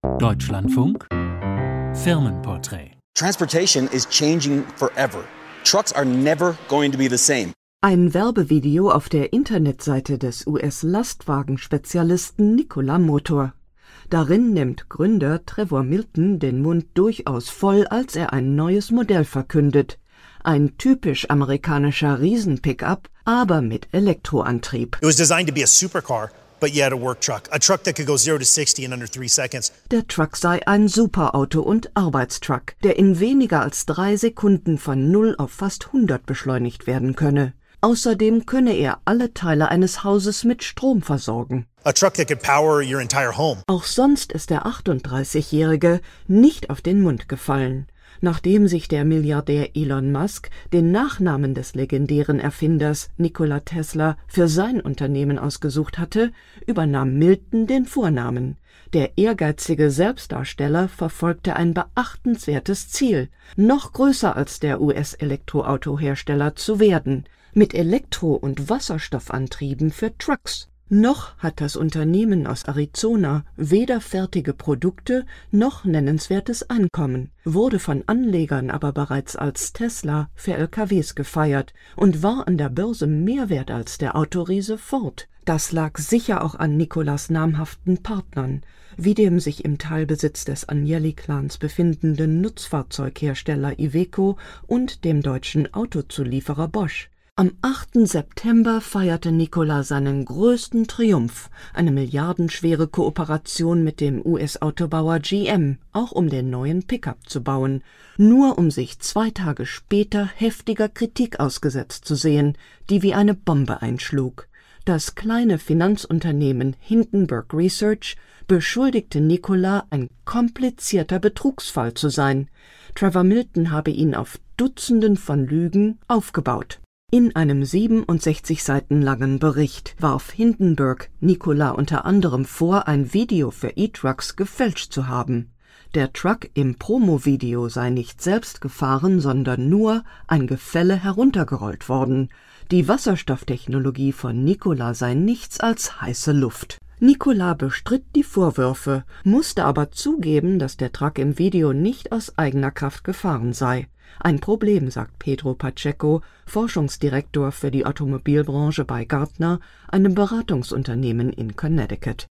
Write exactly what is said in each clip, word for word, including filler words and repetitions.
Deutschlandfunk Firmenporträt. Transportation is changing forever. Trucks are never going to be the same. Ein Werbevideo auf der Internetseite des U S-Lastwagenspezialisten Nikola Motor. Darin nimmt Gründer Trevor Milton den Mund durchaus voll, als er ein neues Modell verkündet. Ein typisch amerikanischer Riesen-Pickup, aber mit Elektroantrieb. It was designed to be a supercar, but yet a work truck. A truck that could go zero to sixty in under three seconds. Der Truck sei ein Superauto und Arbeitstruck, der in weniger als drei Sekunden von null auf fast hundert beschleunigt werden könne. Außerdem könne er alle Teile eines Hauses mit Strom versorgen. A truck that could power your entire home. Auch sonst ist der achtunddreißigjährige nicht auf den Mund gefallen. Nachdem sich der Milliardär Elon Musk den Nachnamen des legendären Erfinders Nikola Tesla für sein Unternehmen ausgesucht hatte, übernahm Milton den Vornamen. Der ehrgeizige Selbstdarsteller verfolgte ein beachtenswertes Ziel, noch größer als der U S-Elektroautohersteller zu werden, mit Elektro- und Wasserstoffantrieben für Trucks. Noch hat das Unternehmen aus Arizona weder fertige Produkte noch nennenswertes Einkommen, wurde von Anlegern aber bereits als Tesla für L K Ws gefeiert und war an der Börse mehr wert als der Autoriese Ford. Das lag sicher auch an Nikolas namhaften Partnern, wie dem sich im Teilbesitz des Agnelli-Clans befindenden Nutzfahrzeughersteller Iveco und dem deutschen Autozulieferer Bosch. Am achten September feierte Nikola seinen größten Triumph, eine milliardenschwere Kooperation mit dem U S-Autobauer G M, auch um den neuen Pickup zu bauen, nur um sich zwei Tage später heftiger Kritik ausgesetzt zu sehen, die wie eine Bombe einschlug. Das kleine Finanzunternehmen Hindenburg Research beschuldigte Nikola, ein komplizierter Betrugsfall zu sein. Trevor Milton habe ihn auf Dutzenden von Lügen aufgebaut. In einem siebenundsechzig Seiten langen Bericht warf Hindenburg Nikola unter anderem vor, ein Video für E-Trucks gefälscht zu haben. Der Truck im Promo-Video sei nicht selbst gefahren, sondern nur ein Gefälle heruntergerollt worden. Die Wasserstofftechnologie von Nikola sei nichts als heiße Luft. Nikola bestritt die Vorwürfe, musste aber zugeben, dass der Truck im Video nicht aus eigener Kraft gefahren sei. Ein Problem, sagt Pedro Pacheco, Forschungsdirektor für die Automobilbranche bei Gartner, einem Beratungsunternehmen in Connecticut.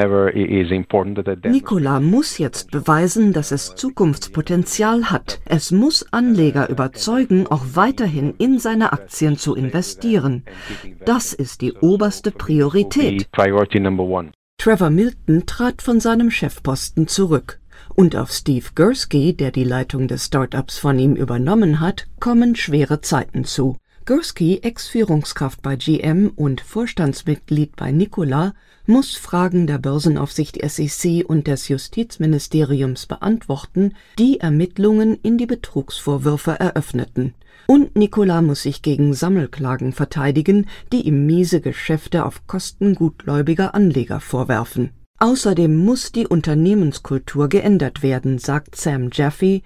Nikola muss jetzt beweisen, dass es Zukunftspotenzial hat. Es muss Anleger überzeugen, auch weiterhin in seine Aktien zu investieren. Das ist die oberste Priorität. Trevor Milton trat von seinem Chefposten zurück. Und auf Steve Gursky, der die Leitung des Startups von ihm übernommen hat, kommen schwere Zeiten zu. Gursky, Ex-Führungskraft bei G M und Vorstandsmitglied bei Nikola, muss Fragen der Börsenaufsicht S E C und des Justizministeriums beantworten, die Ermittlungen in die Betrugsvorwürfe eröffneten. Und Nikola muss sich gegen Sammelklagen verteidigen, die ihm miese Geschäfte auf Kosten gutgläubiger Anleger vorwerfen. Außerdem muss die Unternehmenskultur geändert werden, sagt Sam Jaffe,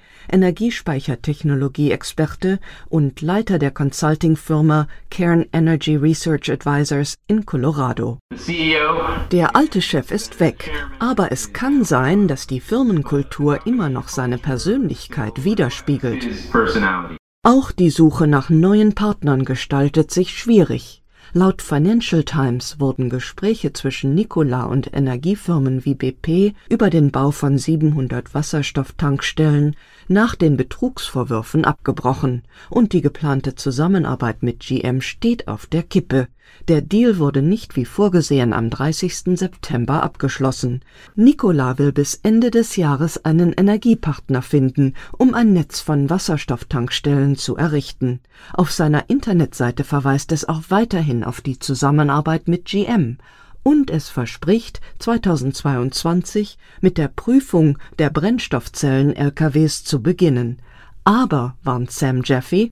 Energiespeichertechnologie-Experte und Leiter der Consulting-Firma Cairn Energy Research Advisors in Colorado. Der alte Chef ist weg, aber es kann sein, dass die Firmenkultur immer noch seine Persönlichkeit widerspiegelt. Auch die Suche nach neuen Partnern gestaltet sich schwierig. Laut Financial Times wurden Gespräche zwischen Nikola und Energiefirmen wie B P über den Bau von siebenhundert Wasserstofftankstellen nach den Betrugsvorwürfen abgebrochen und die geplante Zusammenarbeit mit G M steht auf der Kippe. Der Deal wurde nicht wie vorgesehen am dreißigsten September abgeschlossen. Nikola will bis Ende des Jahres einen Energiepartner finden, um ein Netz von Wasserstofftankstellen zu errichten. Auf seiner Internetseite verweist es auch weiterhin auf die Zusammenarbeit mit G M. Und es verspricht, zweitausendzweiundzwanzig mit der Prüfung der Brennstoffzellen-L K Ws zu beginnen. Aber, warnt Sam Jaffe,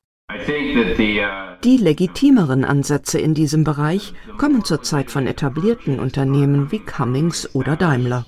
die legitimeren Ansätze in diesem Bereich kommen zurzeit von etablierten Unternehmen wie Cummins oder Daimler.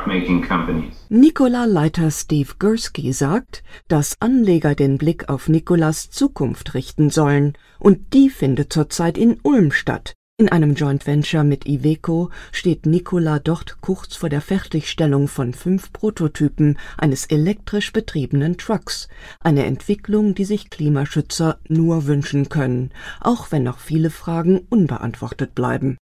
Nikola-Leiter Steve Gursky sagt, dass Anleger den Blick auf Nikolas Zukunft richten sollen, und die findet zurzeit in Ulm statt. In einem Joint Venture mit Iveco steht Nikola dort kurz vor der Fertigstellung von fünf Prototypen eines elektrisch betriebenen Trucks, eine Entwicklung, die sich Klimaschützer nur wünschen können, auch wenn noch viele Fragen unbeantwortet bleiben.